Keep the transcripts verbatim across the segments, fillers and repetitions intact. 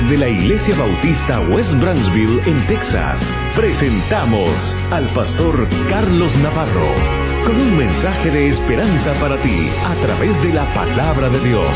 Desde la Iglesia Bautista West Branchville, en Texas, presentamos al pastor Carlos Navarro con un mensaje de esperanza para ti a través de la palabra de Dios.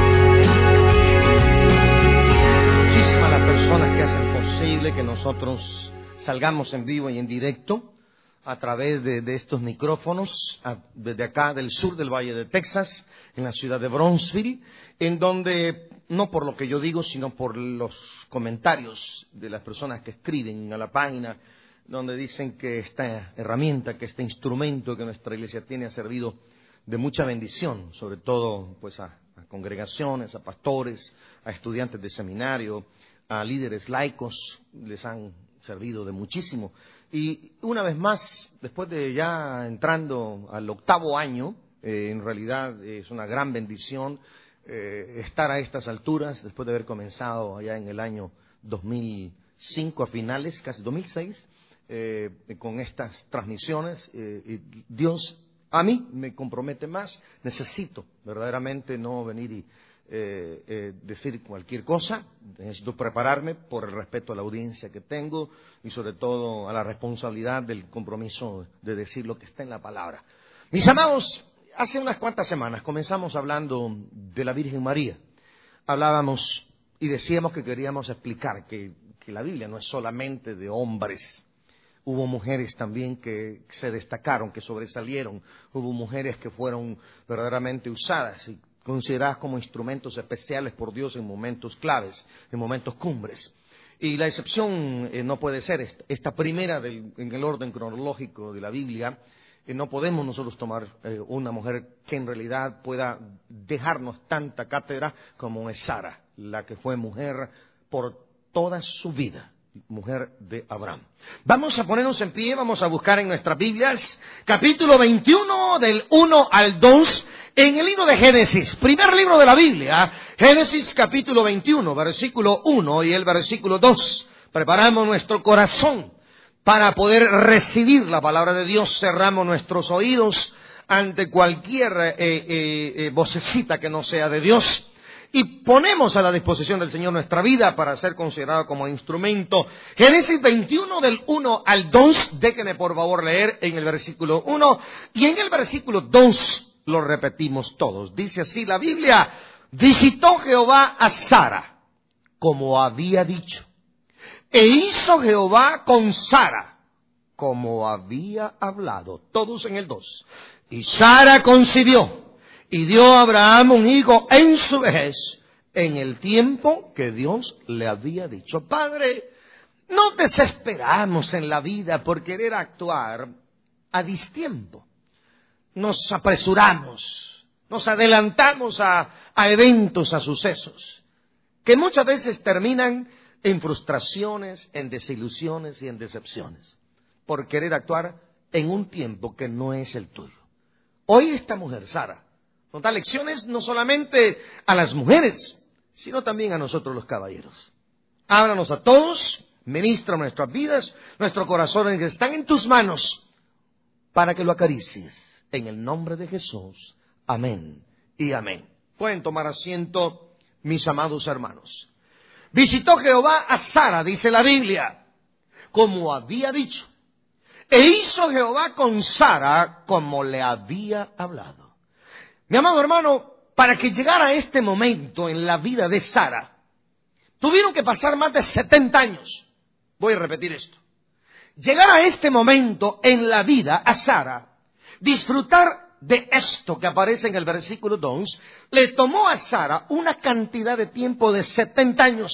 Muchísimas las personas que hacen posible que nosotros salgamos en vivo y en directo a través de, de estos micrófonos, a, desde acá del sur del Valle de Texas, en la ciudad de Brownsville, en donde, no por lo que yo digo, sino por los comentarios de las personas que escriben a la página, donde dicen que esta herramienta, que este instrumento que nuestra iglesia tiene ha servido de mucha bendición, sobre todo pues a, a congregaciones, a pastores, a estudiantes de seminario, a líderes laicos, les han servido de muchísimo. Y una vez más, después de ya entrando al octavo año, eh, en realidad es una gran bendición eh, estar a estas alturas, después de haber comenzado allá en el año dos mil cinco, a finales, casi dos mil seis, eh, con estas transmisiones. Eh, y Dios a mí me compromete más, necesito verdaderamente no venir y Eh, eh, decir cualquier cosa, necesito prepararme por el respeto a la audiencia que tengo y sobre todo a la responsabilidad del compromiso de decir lo que está en la palabra. Mis amados, hace unas cuantas semanas comenzamos hablando de la Virgen María. Hablábamos y decíamos que queríamos explicar que, que la Biblia no es solamente de hombres. Hubo mujeres también que se destacaron, que sobresalieron. Hubo mujeres que fueron verdaderamente usadas y consideradas como instrumentos especiales por Dios en momentos claves, en momentos cumbres. Y la excepción eh, no puede ser esta, esta primera del, en el orden cronológico de la Biblia. Eh, no podemos nosotros tomar eh, una mujer que en realidad pueda dejarnos tanta cátedra como es Sara, la que fue mujer por toda su vida, mujer de Abraham. Vamos a ponernos en pie, vamos a buscar en nuestras Biblias, capítulo veintiuno, del uno al dos, en el libro de Génesis, primer libro de la Biblia, Génesis capítulo veintiuno, versículo uno y el versículo dos. Preparamos nuestro corazón para poder recibir la palabra de Dios, cerramos nuestros oídos ante cualquier eh, eh, eh, vocecita que no sea de Dios y ponemos a la disposición del Señor nuestra vida para ser considerado como instrumento. Génesis veintiuno del uno al dos, déjenme por favor leer en el versículo uno y en el versículo dos. Lo repetimos todos. Dice así la Biblia: visitó Jehová a Sara, como había dicho, e hizo Jehová con Sara, como había hablado. Todos en el dos. Y Sara concibió, y dio a Abraham un hijo en su vejez, en el tiempo que Dios le había dicho. Padre, no desesperamos en la vida por querer actuar a distiempo. Nos apresuramos, nos adelantamos a, a eventos, a sucesos, que muchas veces terminan en frustraciones, en desilusiones y en decepciones, por querer actuar en un tiempo que no es el tuyo. Hoy esta mujer, Sara, nos da lecciones no solamente a las mujeres, sino también a nosotros los caballeros. Háblanos a todos, ministra nuestras vidas, nuestros corazones que están en tus manos, para que lo acaricies. En el nombre de Jesús, amén y amén. Pueden tomar asiento, mis amados hermanos. Visitó Jehová a Sara, dice la Biblia, como había dicho, e hizo Jehová con Sara como le había hablado. Mi amado hermano, para que llegara este momento en la vida de Sara, tuvieron que pasar más de setenta años. Voy a repetir esto. Llegar a este momento en la vida a Sara, disfrutar de esto que aparece en el versículo dos, le tomó a Sara una cantidad de tiempo de setenta años.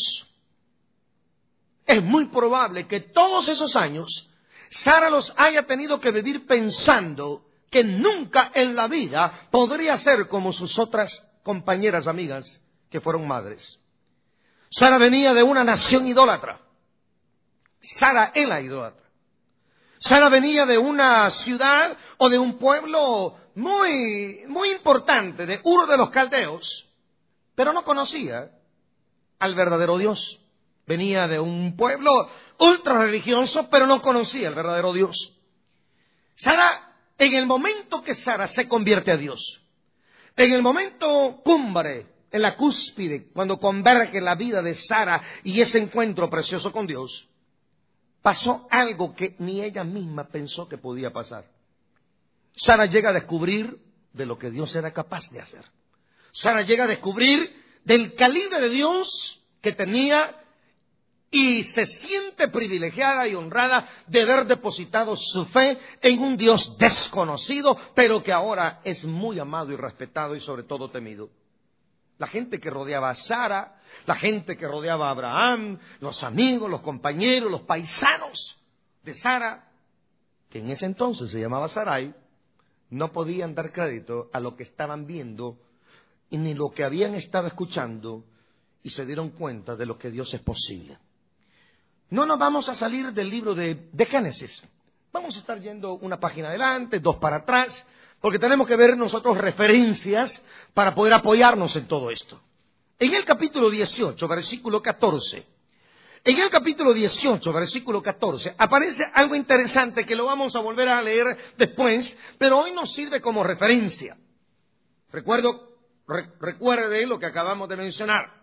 Es muy probable que todos esos años Sara los haya tenido que vivir pensando que nunca en la vida podría ser como sus otras compañeras amigas que fueron madres. Sara venía de una nación idólatra. Sara era idólatra. Sara venía de una ciudad o de un pueblo muy, muy importante, de Ur de los Caldeos, pero no conocía al verdadero Dios. Venía de un pueblo ultra religioso, pero no conocía al verdadero Dios. Sara, en el momento que Sara se convierte a Dios, en el momento cumbre, en la cúspide, cuando converge la vida de Sara y ese encuentro precioso con Dios, pasó algo que ni ella misma pensó que podía pasar. Sara llega a descubrir de lo que Dios era capaz de hacer. Sara llega a descubrir del calibre de Dios que tenía y se siente privilegiada y honrada de haber depositado su fe en un Dios desconocido, pero que ahora es muy amado y respetado y sobre todo temido. La gente que rodeaba a Sara, la gente que rodeaba a Abraham, los amigos, los compañeros, los paisanos de Sara, que en ese entonces se llamaba Sarai, no podían dar crédito a lo que estaban viendo y ni lo que habían estado escuchando, y se dieron cuenta de lo que Dios es posible. No nos vamos a salir del libro de, de Génesis. Vamos a estar yendo una página adelante, dos para atrás, porque tenemos que ver nosotros referencias para poder apoyarnos en todo esto. En el capítulo dieciocho, versículo catorce, en el capítulo dieciocho, versículo catorce, aparece algo interesante que lo vamos a volver a leer después, pero hoy nos sirve como referencia. Recuerdo, re, recuerde lo que acabamos de mencionar.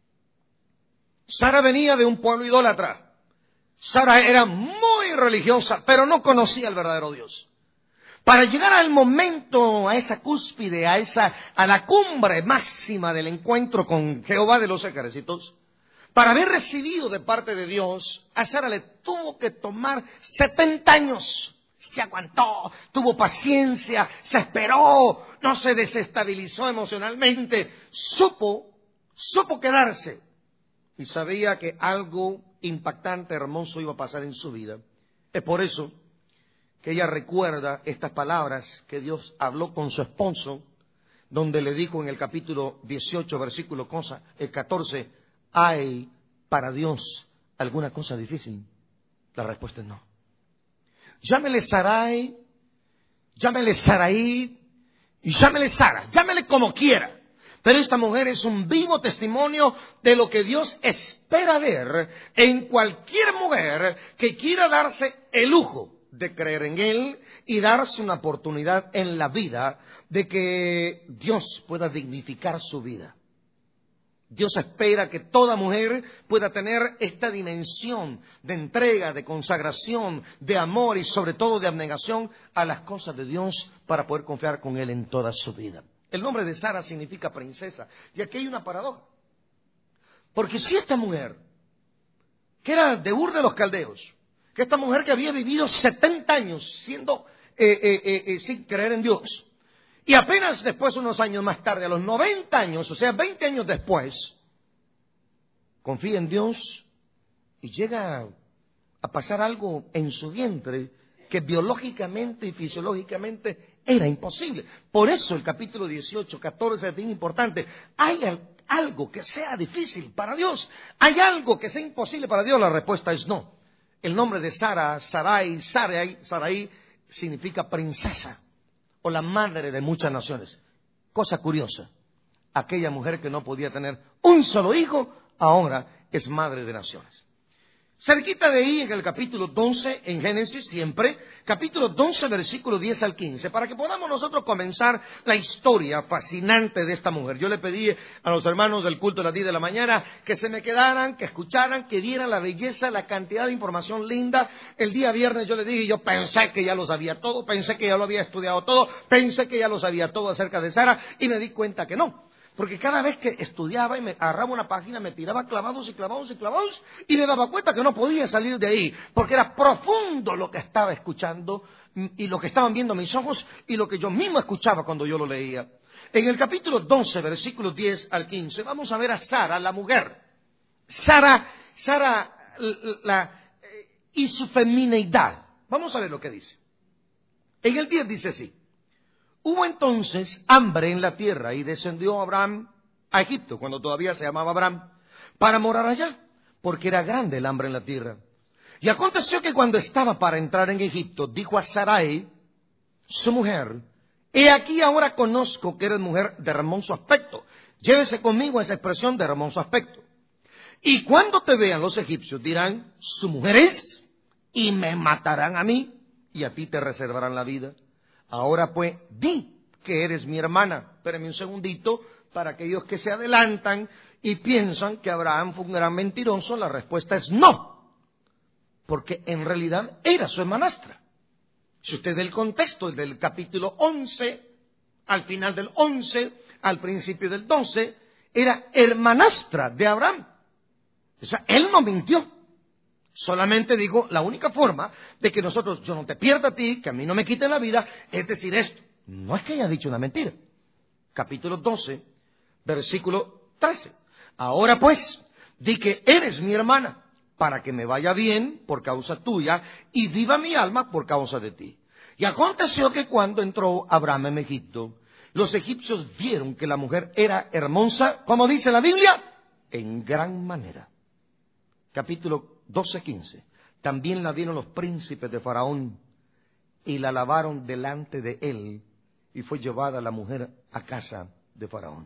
Sara venía de un pueblo idólatra. Sara era muy religiosa, pero no conocía al verdadero Dios. Para llegar al momento, a esa cúspide, a esa, a la cumbre máxima del encuentro con Jehová de los ejércitos, para haber recibido de parte de Dios, a Sara le tuvo que tomar setenta años. Se aguantó, tuvo paciencia, se esperó, no se desestabilizó emocionalmente, supo, supo quedarse. Y sabía que algo impactante, hermoso iba a pasar en su vida. Es por eso que ella recuerda estas palabras que Dios habló con su esposo, donde le dijo en el capítulo dieciocho, versículo catorce, ¿hay para Dios alguna cosa difícil? La respuesta es no. Llámele Sarai, llámele Saraí, y llámele Sara, llámele como quiera. Pero esta mujer es un vivo testimonio de lo que Dios espera ver en cualquier mujer que quiera darse el lujo de creer en Él y darse una oportunidad en la vida de que Dios pueda dignificar su vida. Dios espera que toda mujer pueda tener esta dimensión de entrega, de consagración, de amor y sobre todo de abnegación a las cosas de Dios para poder confiar con Él en toda su vida. El nombre de Sara significa princesa. Y aquí hay una paradoja. Porque si esta mujer, que era de Ur de los Caldeos, que esta mujer que había vivido setenta años siendo eh, eh, eh, eh, sin creer en Dios, y apenas después, unos años más tarde, a los noventa años, o sea, veinte años después, confía en Dios y llega a pasar algo en su vientre que biológicamente y fisiológicamente era imposible. Por eso el capítulo dieciocho, catorce es bien importante. ¿Hay algo que sea difícil para Dios? ¿Hay algo que sea imposible para Dios? La respuesta es no. El nombre de Sara, Sarai, Sarai, Sarai significa princesa o la madre de muchas naciones. Cosa curiosa, aquella mujer que no podía tener un solo hijo, ahora es madre de naciones. Cerquita de ahí, en el capítulo doce, en Génesis siempre, capítulo doce, versículo diez al quince, para que podamos nosotros comenzar la historia fascinante de esta mujer. Yo le pedí a los hermanos del culto de las diez de la mañana que se me quedaran, que escucharan, que vieran la belleza, la cantidad de información linda. El día viernes yo le dije, yo pensé que ya lo sabía todo, pensé que ya lo había estudiado todo, pensé que ya lo sabía todo acerca de Sara, y me di cuenta que no. Porque cada vez que estudiaba y me agarraba una página, me tiraba clavados y clavados y clavados y me daba cuenta que no podía salir de ahí, porque era profundo lo que estaba escuchando y lo que estaban viendo mis ojos y lo que yo mismo escuchaba cuando yo lo leía. En el capítulo doce, versículos diez al quince, vamos a ver a Sara, la mujer. Sara, Sara la, y su femineidad. Vamos a ver lo que dice. En el diez dice así. Hubo entonces hambre en la tierra y descendió Abraham a Egipto, cuando todavía se llamaba Abraham, para morar allá, porque era grande el hambre en la tierra. Y aconteció que cuando estaba para entrar en Egipto, dijo a Sarai, su mujer, he aquí ahora conozco que eres mujer de hermoso aspecto. Llévese conmigo esa expresión de hermoso aspecto. Y cuando te vean los egipcios dirán, su mujer es, y me matarán a mí, y a ti te reservarán la vida. Ahora pues, di que eres mi hermana. Espérame un segundito, para aquellos que se adelantan y piensan que Abraham fue un gran mentiroso, la respuesta es no, porque en realidad era su hermanastra. Si usted ve el contexto del capítulo once, al final del once, al principio del doce, era hermanastra de Abraham. O sea, él no mintió. Solamente digo, la única forma de que nosotros, yo no te pierda a ti, que a mí no me quiten la vida, es decir esto. No es que haya dicho una mentira. Capítulo doce, versículo trece. Ahora pues, di que eres mi hermana, para que me vaya bien por causa tuya, y viva mi alma por causa de ti. Y aconteció que cuando entró Abraham en Egipto, los egipcios vieron que la mujer era hermosa, como dice la Biblia, en gran manera. Capítulo doce, quince. También la vieron los príncipes de Faraón, y la lavaron delante de él, y fue llevada la mujer a casa de Faraón.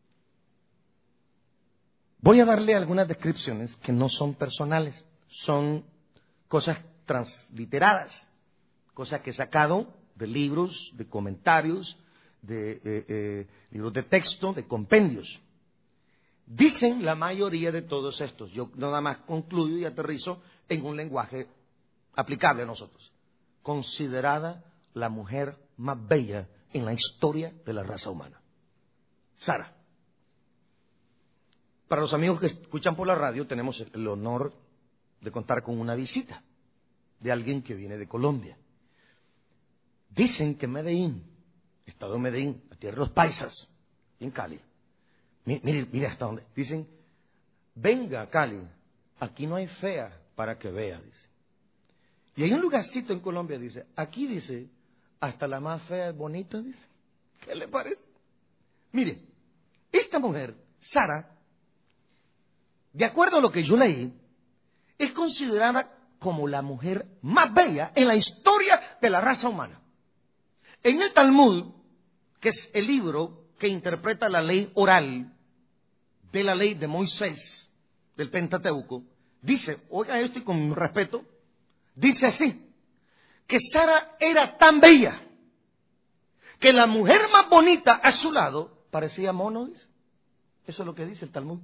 Voy a darle algunas descripciones que no son personales, son cosas transliteradas, cosas que he sacado de libros, de comentarios, de eh, eh, libros de texto, de compendios. Dicen la mayoría de todos estos, yo nada más concluyo y aterrizo en un lenguaje aplicable a nosotros. Considerada la mujer más bella en la historia de la raza humana. Sara. Para los amigos que escuchan por la radio, tenemos el honor de contar con una visita de alguien que viene de Colombia. Dicen que Medellín, estado de Medellín, la tierra de los paisas, en Cali. Mire, mire hasta dónde. Dicen, venga Cali, aquí no hay fea para que vea, dice. Y hay un lugarcito en Colombia, dice, aquí dice, hasta la más fea es bonita, dice. ¿Qué le parece? Mire, esta mujer, Sara, de acuerdo a lo que yo leí, es considerada como la mujer más bella en la historia de la raza humana. En el Talmud, que es el libro que interpreta la ley oral de la ley de Moisés, del Pentateuco, dice, oiga esto y con respeto, dice así, que Sara era tan bella que la mujer más bonita a su lado parecía mono, dice. Eso es lo que dice el Talmud.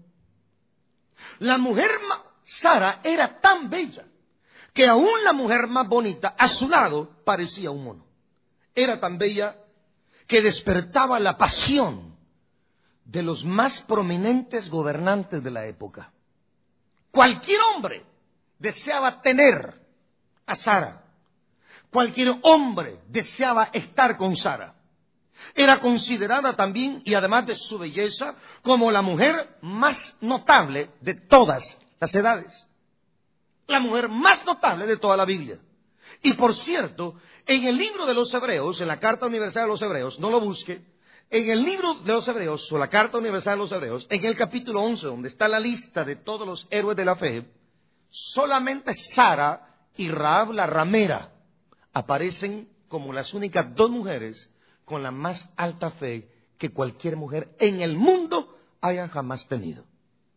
La mujer Sara era tan bella que aún la mujer más bonita a su lado parecía un mono. Era tan bella que despertaba la pasión de los más prominentes gobernantes de la época. Cualquier hombre deseaba tener a Sara. Cualquier hombre deseaba estar con Sara. Era considerada también, y además de su belleza, como la mujer más notable de todas las edades. La mujer más notable de toda la Biblia. Y por cierto, en el libro de los Hebreos, en la Carta Universal de los Hebreos, no lo busque, en el libro de los Hebreos, o la Carta Universal de los Hebreos, en el capítulo once, donde está la lista de todos los héroes de la fe, solamente Sara y Rahab la ramera aparecen como las únicas dos mujeres con la más alta fe que cualquier mujer en el mundo haya jamás tenido.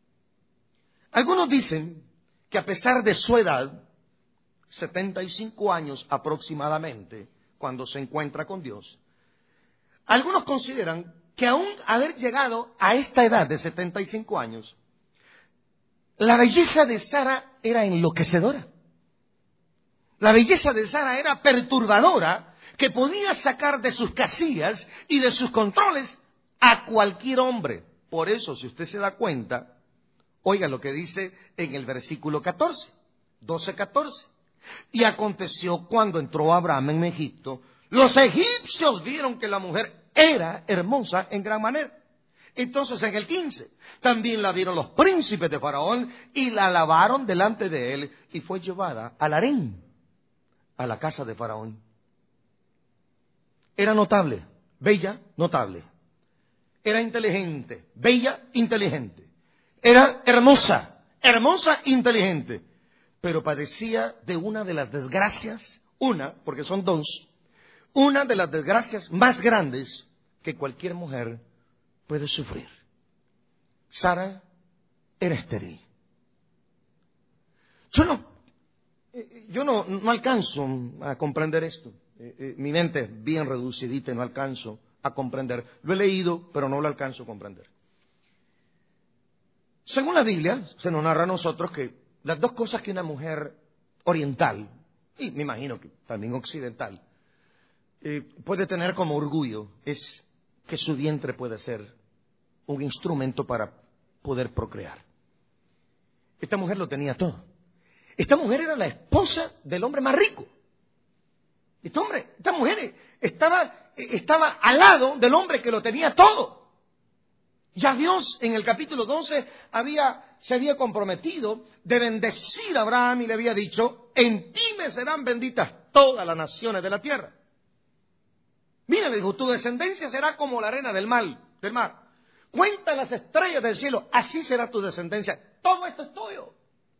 Algunos dicen que a pesar de su edad, setenta y cinco años aproximadamente, cuando se encuentra con Dios, algunos consideran que aún haber llegado a esta edad de setenta y cinco años, la belleza de Sara era enloquecedora. La belleza de Sara era perturbadora, que podía sacar de sus casillas y de sus controles a cualquier hombre. Por eso, si usted se da cuenta, oiga lo que dice en el versículo catorce, doce catorce. Y aconteció cuando entró Abraham en Egipto, los egipcios vieron que la mujer era hermosa en gran manera. Entonces en el quince, también la vieron los príncipes de Faraón y la lavaron delante de él y fue llevada al harén, a la casa de Faraón. Era notable, bella, notable. Era inteligente, bella, inteligente. Era hermosa, hermosa, inteligente. Pero padecía de una de las desgracias, una, porque son dos, una de las desgracias más grandes que cualquier mujer puede sufrir. Sara era estéril. Yo no, yo no, no alcanzo a comprender esto. Mi mente es bien reducidita y no alcanzo a a comprender. Lo he leído, pero no lo alcanzo a comprender. Según la Biblia, se nos narra a nosotros que las dos cosas que una mujer oriental, y me imagino que también occidental, eh, puede tener como orgullo, es que su vientre puede ser un instrumento para poder procrear. Esta mujer lo tenía todo. Esta mujer era la esposa del hombre más rico. Este hombre, esta mujer estaba, estaba al lado del hombre que lo tenía todo. Ya Dios en el capítulo doce había, se había comprometido de bendecir a Abraham y le había dicho, en ti me serán benditas todas las naciones de la tierra. Mira, le dijo, tu descendencia será como la arena del mar, del mar. Cuenta las estrellas del cielo, así será tu descendencia. Todo esto es tuyo.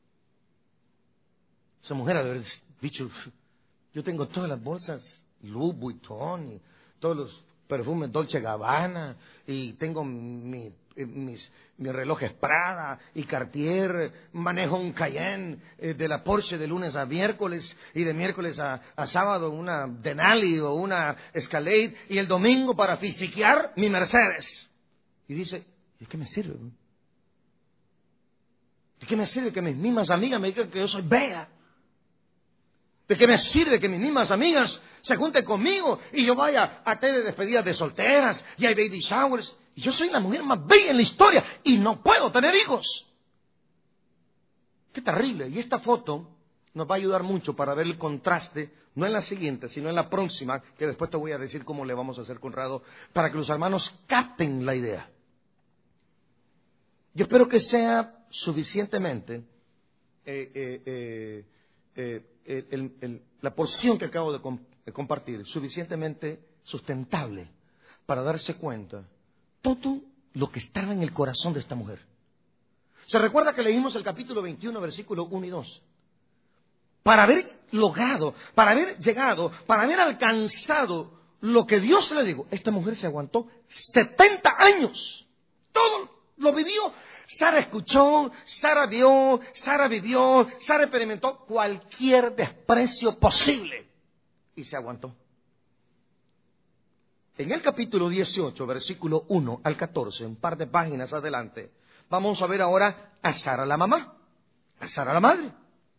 Esa mujer había dicho, yo tengo todas las bolsas Louis Vuitton y todos los perfumes Dolce Gabbana y tengo mi, mis, mis relojes Prada y Cartier, manejo un Cayenne eh, de la Porsche de lunes a miércoles y de miércoles a, a sábado una Denali o una Escalade y el domingo para fisiquear mi Mercedes. Y dice, ¿y qué me sirve? ¿De qué me sirve que mis mismas amigas me digan que yo soy bella? ¿De qué me sirve que mis mismas amigas se junten conmigo y yo vaya a té de despedidas de solteras y hay baby showers? Y yo soy la mujer más bella en la historia y no puedo tener hijos. Qué terrible. Y esta foto nos va a ayudar mucho para ver el contraste, no en la siguiente, sino en la próxima, que después te voy a decir cómo le vamos a hacer, Conrado, para que los hermanos capten la idea. Yo espero que sea suficientemente eh, eh, eh, eh, el, el, la porción que acabo de, comp de compartir, suficientemente sustentable para darse cuenta todo lo que estaba en el corazón de esta mujer. ¿Se recuerda que leímos el capítulo veintiuno, versículo uno y dos? Para haber logrado, para haber llegado, para haber alcanzado lo que Dios le dijo, esta mujer se aguantó setenta años. Todo lo vivió. Sara escuchó, Sara vio, Sara vivió, Sara experimentó cualquier desprecio posible y se aguantó. En el capítulo dieciocho, versículo uno al catorce, un par de páginas adelante, vamos a ver ahora a Sara la mamá, a Sara la madre.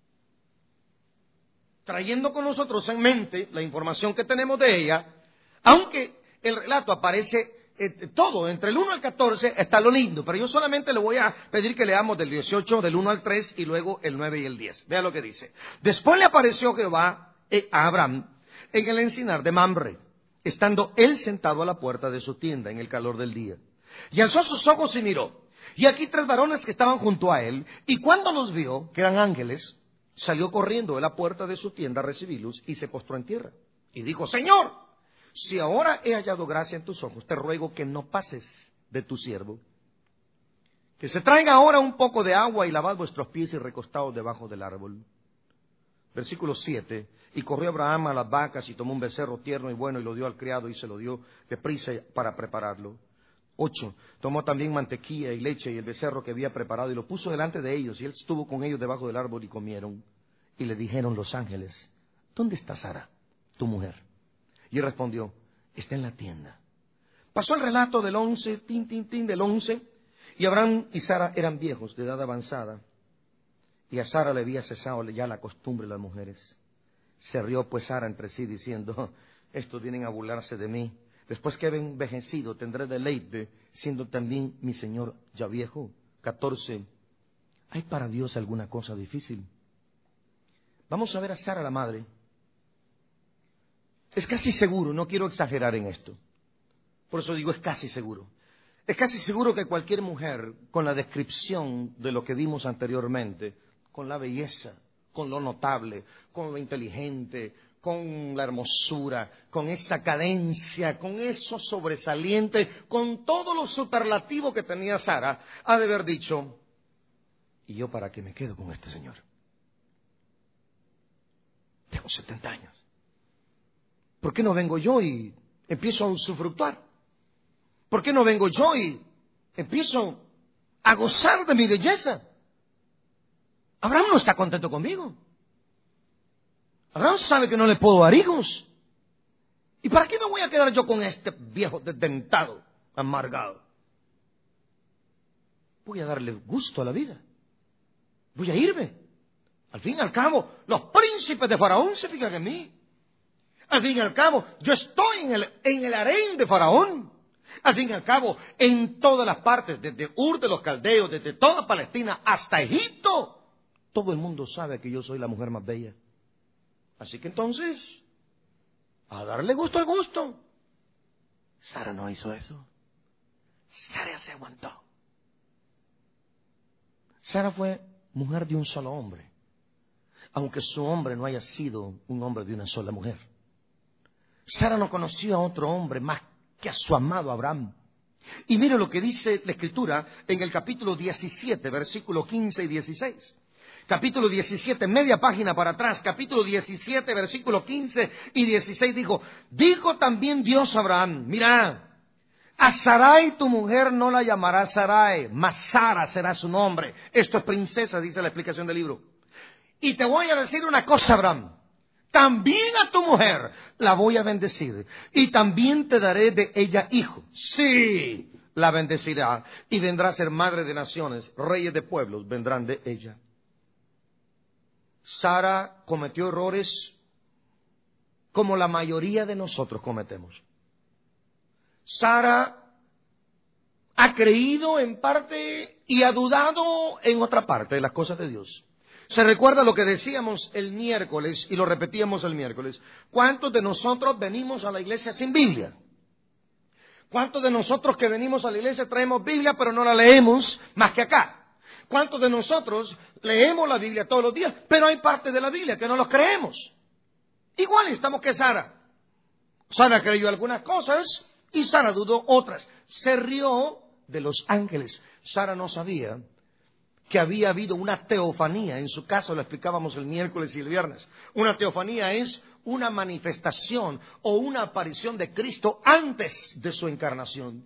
Trayendo con nosotros en mente la información que tenemos de ella, aunque el relato aparece eh, todo, entre el uno al catorce está lo lindo, pero yo solamente le voy a pedir que leamos del dieciocho, del uno al tres y luego el nueve y el diez. Vea lo que dice. Después le apareció Jehová eh, a Abraham en el encinar de Mamre, estando él sentado a la puerta de su tienda en el calor del día. Y alzó sus ojos y miró, y aquí tres varones que estaban junto a él, y cuando los vio, que eran ángeles, salió corriendo de la puerta de su tienda a recibirlos y se postró en tierra. Y dijo, Señor, si ahora he hallado gracia en tus ojos, te ruego que no pases de tu siervo. Que se traiga ahora un poco de agua y lavad vuestros pies y recostados debajo del árbol. Versículo siete. Y corrió Abraham a las vacas y tomó un becerro tierno y bueno y lo dio al criado y se lo dio deprisa para prepararlo. Ocho. Tomó también mantequilla y leche y el becerro que había preparado y lo puso delante de ellos y él estuvo con ellos debajo del árbol y comieron. Y le dijeron los ángeles, ¿dónde está Sara, tu mujer? Y él respondió, está en la tienda. Pasó el relato del once, tin, tin, tin, del once, y Abraham y Sara eran viejos de edad avanzada. Y a Sara le había cesado ya la costumbre de las mujeres. Se rió pues Sara entre sí diciendo, estos vienen a burlarse de mí. Después que he envejecido, tendré deleite, siendo también mi Señor ya viejo. catorce. ¿Hay para Dios alguna cosa difícil? Vamos a ver a Sara la madre. Es casi seguro, no quiero exagerar en esto. Por eso digo es casi seguro. Es casi seguro que cualquier mujer, con la descripción de lo que vimos anteriormente, con la belleza, con lo notable, con lo inteligente, con la hermosura, con esa cadencia, con eso sobresaliente, con todo lo superlativo que tenía Sara, ha de haber dicho, ¿y yo para qué me quedo con este señor? Tengo setenta años. ¿Por qué no vengo yo y empiezo a usufructuar? ¿Por qué no vengo yo y empiezo a gozar de mi belleza? Abraham no está contento conmigo. Abraham sabe que no le puedo dar hijos. ¿Y para qué me voy a quedar yo con este viejo desdentado, amargado? Voy a darle gusto a la vida. Voy a irme. Al fin y al cabo, los príncipes de Faraón se fijan en mí. Al fin y al cabo, yo estoy en el, en el harén de Faraón. Al fin y al cabo, en todas las partes, desde Ur de los Caldeos, desde toda Palestina hasta Egipto, todo el mundo sabe que yo soy la mujer más bella. Así que entonces, a darle gusto al gusto. Sara no hizo eso. Sara se aguantó. Sara fue mujer de un solo hombre, aunque su hombre no haya sido un hombre de una sola mujer. Sara no conoció a otro hombre más que a su amado Abraham. Y mire lo que dice la Escritura en el capítulo diecisiete, versículos quince y dieciséis. Capítulo diecisiete, media página para atrás, capítulo diecisiete, versículos quince y dieciséis, dijo, dijo también Dios a Abraham, mira, a Sarai tu mujer no la llamará Sarai, mas Sara será su nombre. Esto es princesa, dice la explicación del libro. Y te voy a decir una cosa, Abraham. También a tu mujer la voy a bendecir. Y también te daré de ella hijo. Sí, la bendecirá. Y vendrá a ser madre de naciones. Reyes de pueblos vendrán de ella. Sara cometió errores como la mayoría de nosotros cometemos. Sara ha creído en parte y ha dudado en otra parte de las cosas de Dios. Se recuerda lo que decíamos el miércoles y lo repetíamos el miércoles. ¿Cuántos de nosotros venimos a la iglesia sin Biblia? ¿Cuántos de nosotros que venimos a la iglesia traemos Biblia pero no la leemos más que acá? ¿Cuántos de nosotros leemos la Biblia todos los días pero hay parte de la Biblia que no los creemos? Igual estamos que Sara. Sara creyó algunas cosas y Sara dudó otras. Se rió de los ángeles. Sara no sabía que había habido una teofanía. En su caso lo explicábamos el miércoles y el viernes. Una teofanía es una manifestación o una aparición de Cristo antes de su encarnación.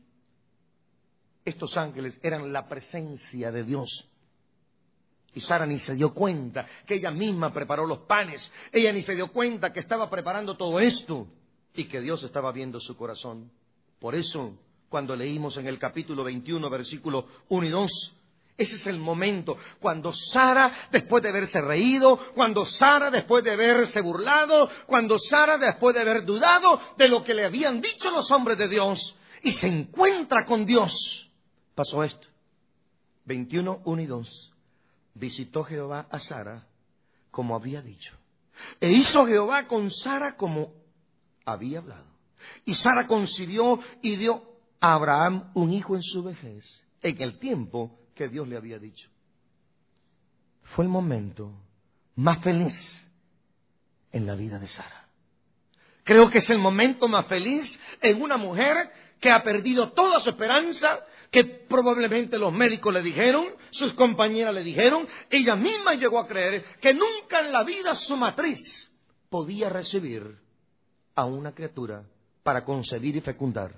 Estos ángeles eran la presencia de Dios. Y Sara ni se dio cuenta que ella misma preparó los panes. Ella ni se dio cuenta que estaba preparando todo esto y que Dios estaba viendo su corazón. Por eso, cuando leímos en el capítulo veintiuno, versículos uno y dos, ese es el momento cuando Sara, después de haberse reído, cuando Sara, después de haberse burlado, cuando Sara, después de haber dudado de lo que le habían dicho los hombres de Dios, y se encuentra con Dios, pasó esto. veintiuno, uno y dos. Visitó Jehová a Sara como había dicho. E hizo Jehová con Sara como había hablado. Y Sara concibió y dio a Abraham un hijo en su vejez, en el tiempo que Dios le había dicho. Fue el momento más feliz en la vida de Sara. Creo que es el momento más feliz en una mujer que ha perdido toda su esperanza, que probablemente los médicos le dijeron, sus compañeras le dijeron, ella misma llegó a creer que nunca en la vida su matriz podía recibir a una criatura para concebir y fecundar.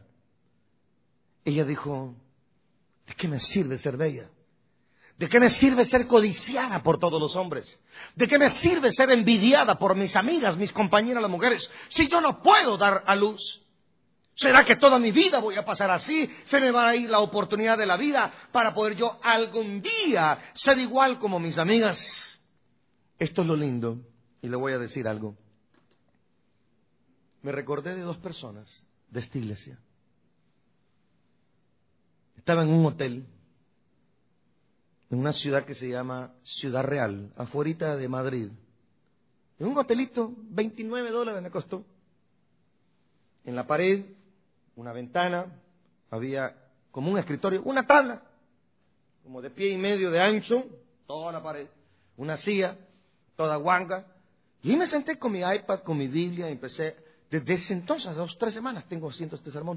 Ella dijo, ¿de qué me sirve ser bella? ¿De qué me sirve ser codiciada por todos los hombres? ¿De qué me sirve ser envidiada por mis amigas, mis compañeras las mujeres, si yo no puedo dar a luz? ¿Será que toda mi vida voy a pasar así? ¿Se me va a ir la oportunidad de la vida para poder yo algún día ser igual como mis amigas? Esto es lo lindo, y le voy a decir algo. Me recordé de dos personas de esta iglesia. Estaba en un hotel, en una ciudad que se llama Ciudad Real, afuera de Madrid. En un hotelito, veintinueve dólares me costó. En la pared, una ventana, había como un escritorio, una tabla, como de pie y medio de ancho, toda la pared, una silla, toda guanga. Y me senté con mi iPad, con mi Biblia, y empecé, desde ese entonces, dos, tres semanas, tengo haciendo este sermón.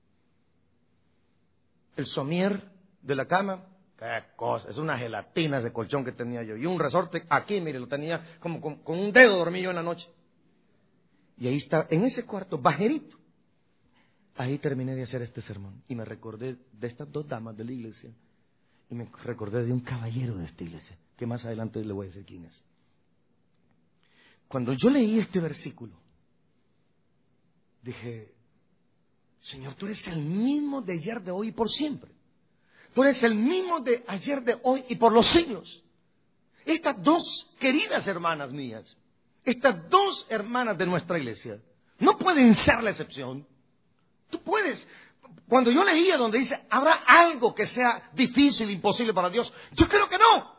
El somier de la cama, qué cosa, es una gelatina de colchón que tenía yo. Y un resorte aquí, mire, lo tenía como con, con un dedo dormí yo en la noche. Y ahí está, en ese cuarto, bajerito. Ahí terminé de hacer este sermón. Y me recordé de estas dos damas de la iglesia. Y me recordé de un caballero de esta iglesia, que más adelante le voy a decir quién es. Cuando yo leí este versículo, dije, Señor, tú eres el mismo de ayer, de hoy y por siempre. Tú eres el mismo de ayer, de hoy y por los siglos. Estas dos queridas hermanas mías, estas dos hermanas de nuestra iglesia, no pueden ser la excepción. Tú puedes, cuando yo leía donde dice, ¿habrá algo que sea difícil, imposible para Dios? Yo creo que no.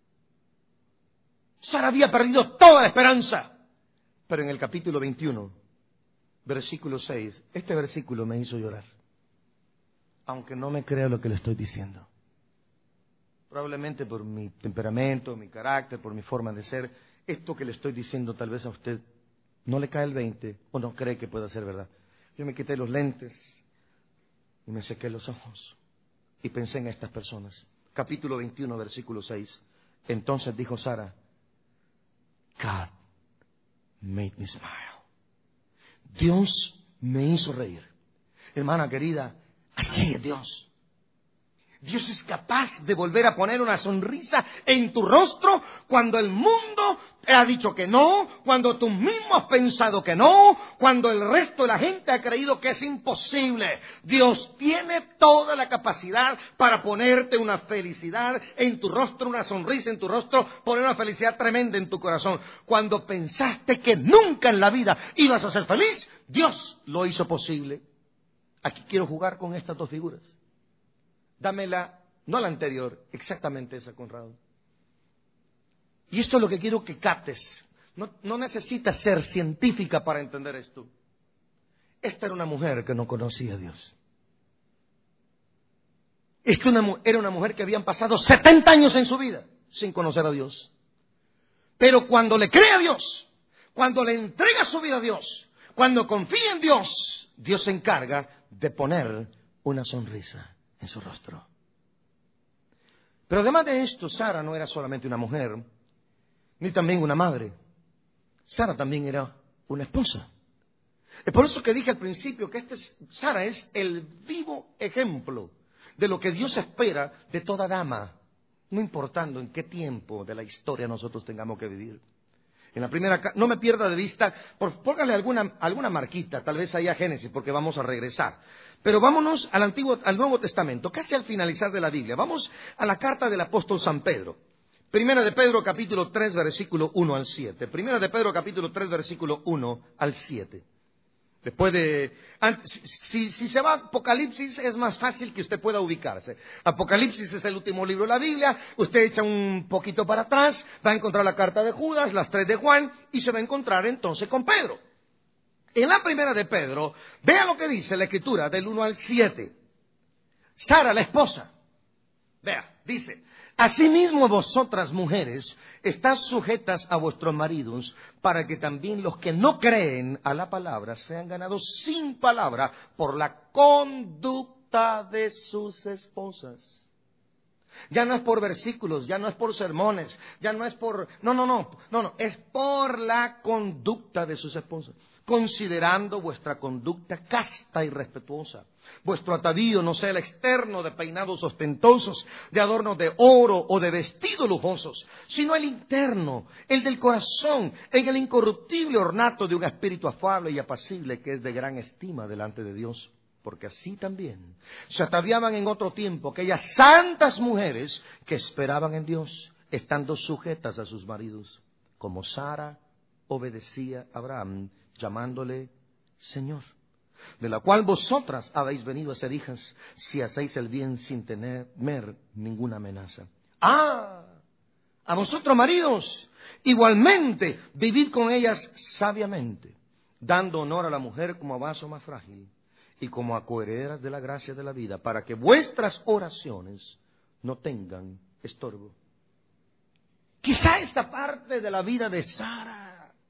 Sara había perdido toda la esperanza. Pero en el capítulo veintiuno, versículo seis, este versículo me hizo llorar. Aunque no me crea lo que le estoy diciendo. Probablemente por mi temperamento, mi carácter, por mi forma de ser, esto que le estoy diciendo tal vez a usted no le cae el veinte o no cree que pueda ser verdad. Yo me quité los lentes y me sequé los ojos y pensé en estas personas. Capítulo veintiuno, versículo seis. Entonces dijo Sara, God made me smile. Dios me hizo reír. Hermana querida, así es Dios. Dios es capaz de volver a poner una sonrisa en tu rostro cuando el mundo te ha dicho que no, cuando tú mismo has pensado que no, cuando el resto de la gente ha creído que es imposible. Dios tiene toda la capacidad para ponerte una felicidad en tu rostro, una sonrisa en tu rostro, poner una felicidad tremenda en tu corazón. Cuando pensaste que nunca en la vida ibas a ser feliz, Dios lo hizo posible. Aquí quiero jugar con estas dos figuras. Dámela, no la anterior, exactamente esa, Conrado. Y esto es lo que quiero que captes. No, no necesitas ser científica para entender esto. Esta era una mujer que no conocía a Dios. Esta una, era una mujer que habían pasado setenta años en su vida sin conocer a Dios. Pero cuando le cree a Dios, cuando le entrega su vida a Dios, cuando confía en Dios, Dios se encarga de poner una sonrisa en su rostro. Pero además de esto, Sara no era solamente una mujer, ni también una madre. Sara también era una esposa. Es por eso que dije al principio que este, Sara es el vivo ejemplo de lo que Dios espera de toda dama, no importando en qué tiempo de la historia nosotros tengamos que vivir. En la primera, no me pierda de vista, por, póngale alguna, alguna marquita, tal vez ahí a Génesis, porque vamos a regresar. Pero vámonos al Antiguo, al Nuevo Testamento, casi al finalizar de la Biblia. Vamos a la carta del apóstol San Pedro. Primera de Pedro, capítulo tres, versículo uno al siete. Primera de Pedro, capítulo tres, versículo uno al siete. Después de... Si, si se va a Apocalipsis es más fácil que usted pueda ubicarse. Apocalipsis es el último libro de la Biblia. Usted echa un poquito para atrás, va a encontrar la carta de Judas, las tres de Juan, y se va a encontrar entonces con Pedro. En la primera de Pedro, vea lo que dice la Escritura del uno al siete. Sara, la esposa, vea, dice... Asimismo vosotras mujeres, estad sujetas a vuestros maridos, para que también los que no creen a la palabra sean ganados sin palabra por la conducta de sus esposas. Ya no es por versículos, ya no es por sermones, ya no es por... No, no, no, no, no, es por la conducta de sus esposas. Considerando vuestra conducta casta y respetuosa. Vuestro atavío no sea el externo de peinados ostentosos, de adornos de oro o de vestidos lujosos, sino el interno, el del corazón, en el incorruptible ornato de un espíritu afable y apacible que es de gran estima delante de Dios. Porque así también se ataviaban en otro tiempo aquellas santas mujeres que esperaban en Dios, estando sujetas a sus maridos, como Sara obedecía a Abraham, llamándole Señor, de la cual vosotras habéis venido a ser hijas, si hacéis el bien sin temer ninguna amenaza. ¡Ah! A vosotros, maridos, igualmente, vivid con ellas sabiamente, dando honor a la mujer como a vaso más frágil y como a coherederas de la gracia de la vida, para que vuestras oraciones no tengan estorbo. Quizá esta parte de la vida de Sara,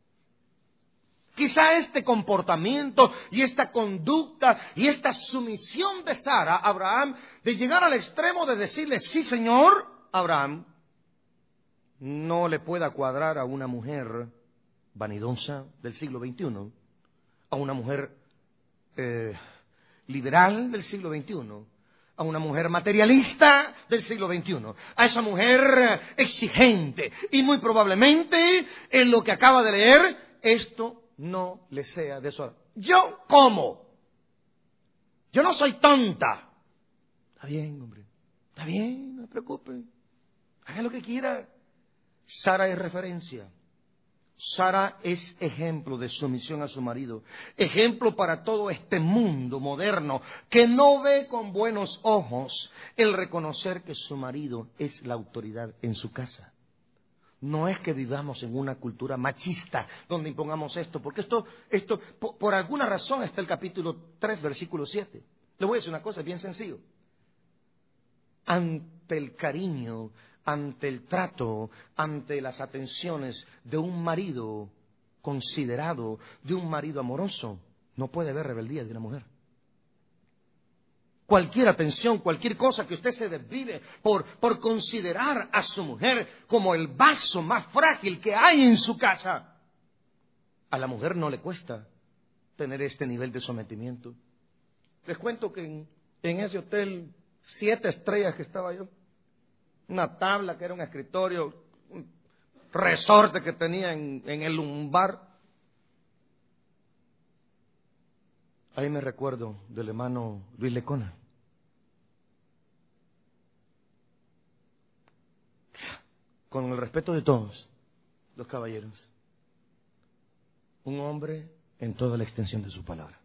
quizá este comportamiento y esta conducta y esta sumisión de Sara a Abraham, de llegar al extremo de decirle, sí señor, Abraham, no le pueda cuadrar a una mujer vanidosa del siglo veintiuno, a una mujer eh, liberal del siglo veintiuno, a una mujer materialista del siglo veintiuno, a esa mujer exigente. Y muy probablemente en lo que acaba de leer, esto no le sea de su... Yo como. Yo no soy tonta. Está bien, hombre. Está bien, no se preocupe. Haga lo que quiera. Sara es referencia. Sara es ejemplo de sumisión a su marido. Ejemplo para todo este mundo moderno que no ve con buenos ojos el reconocer que su marido es la autoridad en su casa. No es que vivamos en una cultura machista donde impongamos esto, porque esto, esto por, por alguna razón está el capítulo tres, versículo siete. Le voy a decir una cosa, es bien sencillo. Ante el cariño, ante el trato, ante las atenciones de un marido considerado, de un marido amoroso, no puede haber rebeldía de una mujer. Cualquier atención, cualquier cosa que usted se desvive por, por considerar a su mujer como el vaso más frágil que hay en su casa, a la mujer no le cuesta tener este nivel de sometimiento. Les cuento que en, en ese hotel, siete estrellas que estaba yo, una tabla que era un escritorio, un resorte que tenía en, en el lumbar. Ahí me recuerdo del hermano Luis Lecona. Con el respeto de todos los caballeros. Un hombre en toda la extensión de su palabra.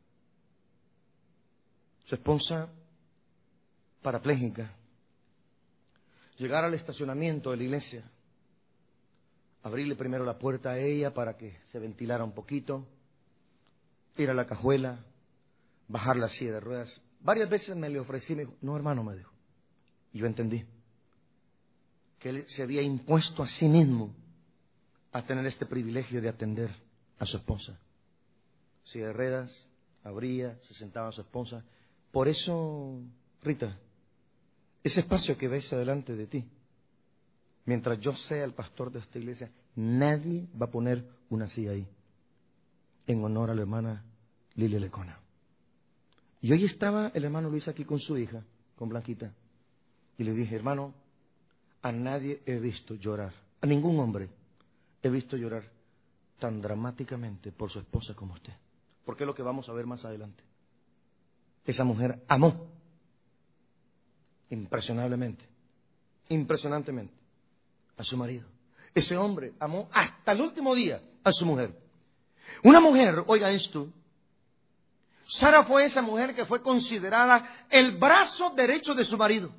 Su esposa parapléjica. Llegar al estacionamiento de la iglesia, abrirle primero la puerta a ella para que se ventilara un poquito, ir a la cajuela, bajar la silla de ruedas. Varias veces me le ofrecí, me dijo, no hermano, me dijo. Y yo entendí que él se había impuesto a sí mismo a tener este privilegio de atender a su esposa. Silla de ruedas, abría, se sentaba a su esposa. Por eso, Rita, ese espacio que ves delante de ti, mientras yo sea el pastor de esta iglesia, nadie va a poner una silla ahí, en honor a la hermana Lilia Lecona. Y hoy estaba el hermano Luis aquí con su hija, con Blanquita, y le dije, hermano, a nadie he visto llorar, a ningún hombre he visto llorar tan dramáticamente por su esposa como usted, porque es lo que vamos a ver más adelante. Esa mujer amó impresionablemente, impresionantemente a su marido. Ese hombre amó hasta el último día a su mujer. Una mujer, oiga esto, Sara fue esa mujer que fue considerada el brazo derecho de su marido.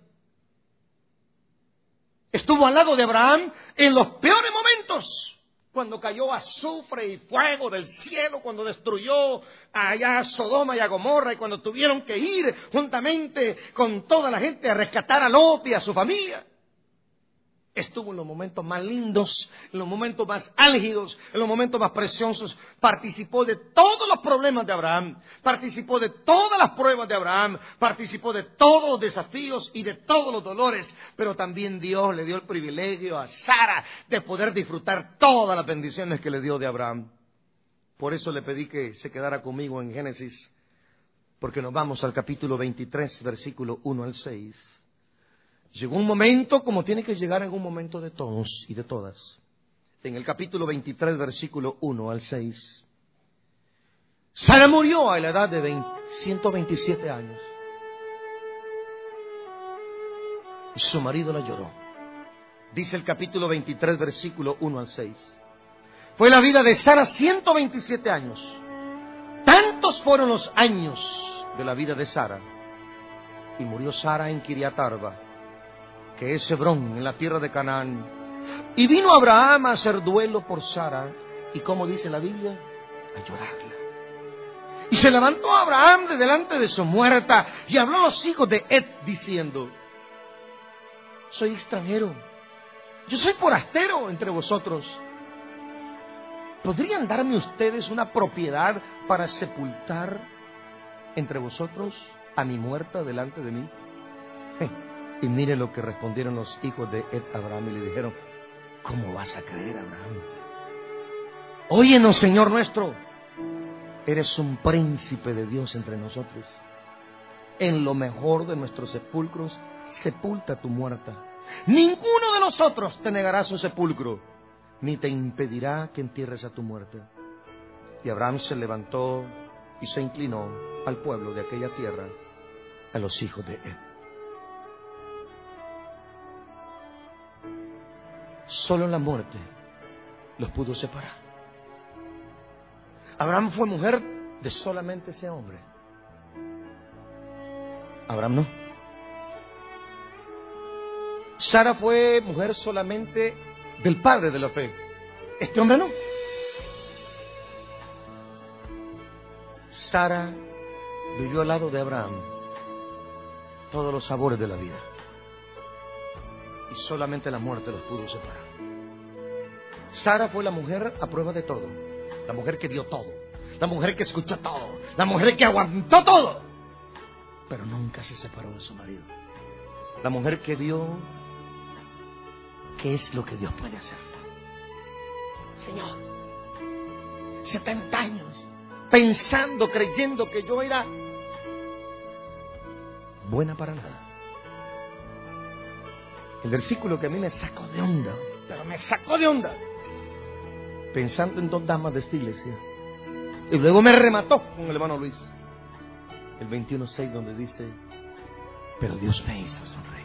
Estuvo al lado de Abraham en los peores momentos. Cuando cayó azufre y fuego del cielo, cuando destruyó allá a Sodoma y a Gomorra, y cuando tuvieron que ir juntamente con toda la gente a rescatar a Lot y a su familia. Estuvo en los momentos más lindos, en los momentos más álgidos, en los momentos más preciosos. Participó de todos los problemas de Abraham, participó de todas las pruebas de Abraham, participó de todos los desafíos y de todos los dolores. Pero también Dios le dio el privilegio a Sara de poder disfrutar todas las bendiciones que le dio de Abraham. Por eso le pedí que se quedara conmigo en Génesis, porque nos vamos al capítulo veintitrés, versículo uno al seis. Llegó un momento, como tiene que llegar en un momento de todos y de todas. En el capítulo veintitrés, versículo uno al seis. Sara murió a la edad de ciento veintisiete años. Y su marido la lloró. Dice el capítulo veintitrés, versículo uno al seis. Fue la vida de Sara ciento veintisiete años. Tantos fueron los años de la vida de Sara. Y murió Sara en Kiriat Arba, que es Hebrón, en la tierra de Canaán. Y vino Abraham a hacer duelo por Sara, y como dice la Biblia, a llorarla. Y se levantó Abraham de delante de su muerta, y habló a los hijos de Ed, diciendo, soy extranjero, yo soy forastero entre vosotros. ¿Podrían darme ustedes una propiedad para sepultar entre vosotros a mi muerta delante de mí? Y mire lo que respondieron los hijos de Ed a Abraham, y le dijeron, ¿cómo vas a creer, Abraham? Óyenos, Señor nuestro, eres un príncipe de Dios entre nosotros. En lo mejor de nuestros sepulcros, sepulta tu muerta. Ninguno de nosotros te negará su sepulcro, ni te impedirá que entierres a tu muerta. Y Abraham se levantó y se inclinó al pueblo de aquella tierra, a los hijos de Ed. Solo la muerte los pudo separar. Abraham fue mujer de solamente ese hombre. Abraham no. Sara fue mujer solamente del padre de la fe. Este hombre no. Sara vivió al lado de Abraham todos los sabores de la vida. Y solamente la muerte los pudo separar. Sara fue la mujer a prueba de todo. La mujer que dio todo. La mujer que escuchó todo. La mujer que aguantó todo. Pero nunca se separó de su marido. La mujer que vio qué es lo que Dios puede hacer. Señor, setenta años pensando, creyendo que yo era buena para nada. El versículo que a mí me sacó de onda, pero me sacó de onda, pensando en dos damas de esta iglesia, y luego me remató con el hermano Luis, el veintiuno seis, donde dice: pero Dios me hizo sonreír.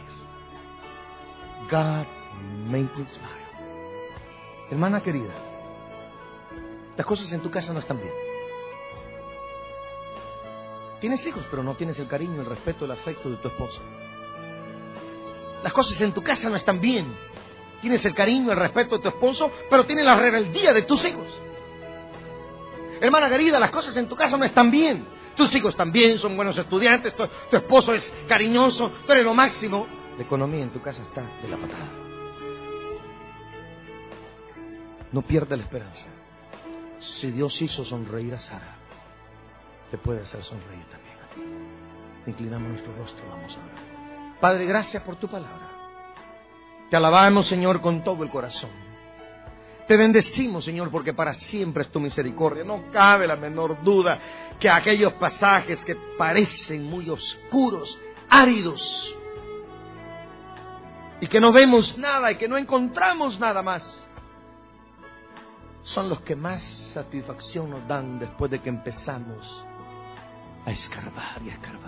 God made me smile. Hermana querida, las cosas en tu casa no están bien. Tienes hijos, pero no tienes el cariño, el respeto, el afecto de tu esposo. Las cosas en tu casa no están bien. Tienes el cariño, el respeto de tu esposo, pero tienes la rebeldía de tus hijos. Hermana querida, las cosas en tu casa no están bien. Tus hijos también son buenos estudiantes, tu, tu esposo es cariñoso, tú eres lo máximo. La economía en tu casa está de la patada. No pierdas la esperanza. Si Dios hizo sonreír a Sara, te puede hacer sonreír también a ti. Inclinamos nuestro rostro, vamos a orar. Padre, gracias por tu palabra. Te alabamos, Señor, con todo el corazón. Te bendecimos, Señor, porque para siempre es tu misericordia. No cabe la menor duda que aquellos pasajes que parecen muy oscuros, áridos, y que no vemos nada y que no encontramos nada más, son los que más satisfacción nos dan después de que empezamos a escarbar y a escarbar.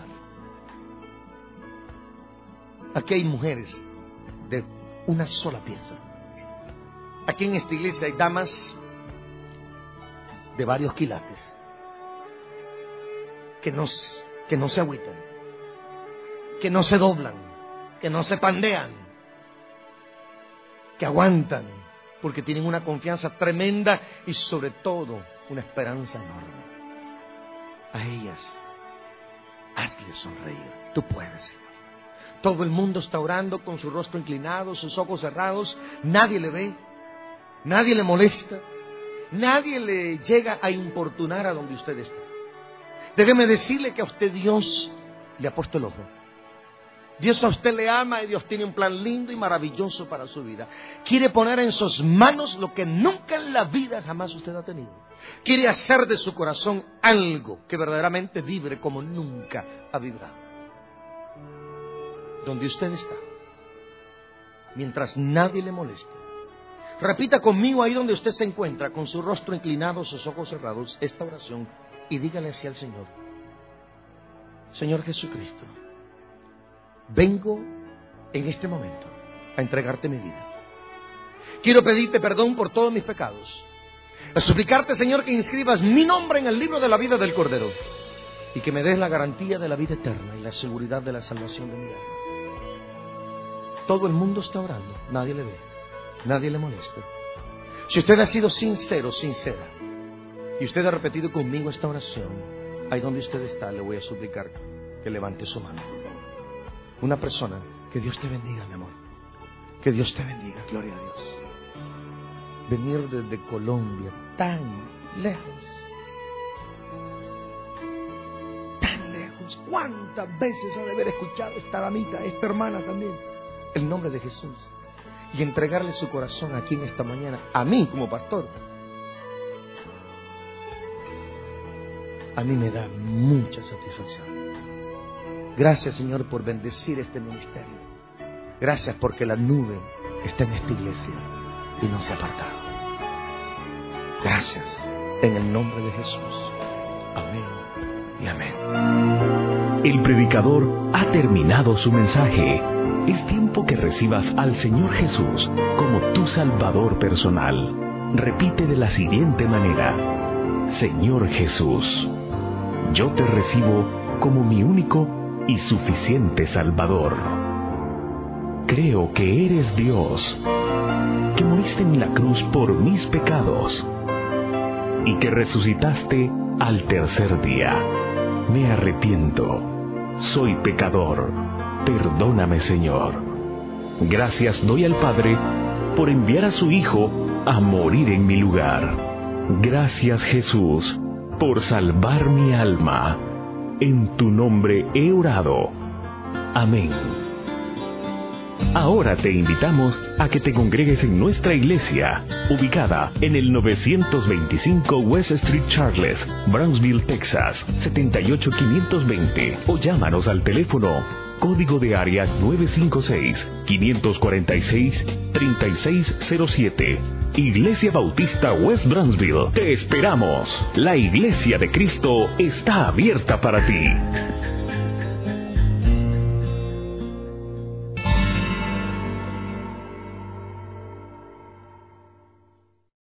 Aquí hay mujeres de una sola pieza. Aquí en esta iglesia hay damas de varios quilates que no, que no se agüitan, que no se doblan, que no se pandean, que aguantan, porque tienen una confianza tremenda y sobre todo una esperanza enorme. A ellas, hazles sonreír. Tú puedes, Señor. Todo el mundo está orando con su rostro inclinado, sus ojos cerrados. Nadie le ve, nadie le molesta, nadie le llega a importunar a donde usted está. Déjeme decirle que a usted Dios le ha puesto el ojo. Dios a usted le ama y Dios tiene un plan lindo y maravilloso para su vida. Quiere poner en sus manos lo que nunca en la vida jamás usted ha tenido. Quiere hacer de su corazón algo que verdaderamente vibre como nunca ha vibrado. Donde usted está, mientras nadie le moleste, repita conmigo ahí donde usted se encuentra, con su rostro inclinado, sus ojos cerrados, esta oración, y dígale así al Señor: Señor Jesucristo, vengo en este momento a entregarte mi vida. Quiero pedirte perdón por todos mis pecados. A suplicarte, Señor, que inscribas mi nombre en el libro de la vida del Cordero y que me des la garantía de la vida eterna y la seguridad de la salvación de mi alma. Todo el mundo está orando, nadie le ve, nadie le molesta. Si usted ha sido sincero, sincera, y usted ha repetido conmigo esta oración, ahí donde usted está, le voy a suplicar que levante su mano. Una persona, que Dios te bendiga, mi amor. Que Dios te bendiga, gloria a Dios. Venir desde Colombia, tan lejos, tan lejos. ¿Cuántas veces ha de haber escuchado esta damita, esta hermana también, el nombre de Jesús, y entregarle su corazón aquí en esta mañana, a mí como pastor? A mí me da mucha satisfacción. Gracias, Señor, por bendecir este ministerio. Gracias porque la nube está en esta iglesia y no se ha apartado. Gracias en el nombre de Jesús. Amén. y amén. El predicador ha terminado su mensaje. Es tiempo que recibas al Señor Jesús como tu Salvador personal. Repite de la siguiente manera: Señor Jesús, yo te recibo como mi único y suficiente Salvador. Creo que eres Dios, que moriste en la cruz por mis pecados y que resucitaste al tercer día. Me arrepiento, soy pecador, perdóname, Señor. Gracias doy al Padre por enviar a su Hijo a morir en mi lugar. Gracias, Jesús, por salvar mi alma. En tu nombre he orado. Amén. Ahora te invitamos a que te congregues en nuestra iglesia, ubicada en el novecientos veinticinco West Street Charles, Brownsville, Texas, setenta y ocho quinientos veinte, o llámanos al teléfono código de área nueve cinco seis, cinco cuatro seis, tres seis cero siete. Iglesia Bautista West Brownsville. Te esperamos. La Iglesia de Cristo está abierta para ti.